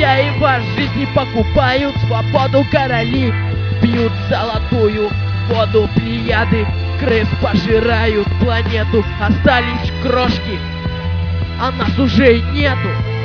хозяева жизни покупают свободу короли, пьют золотую воду плеяды, крыс пожирают планету, остались крошки, а нас уже нету.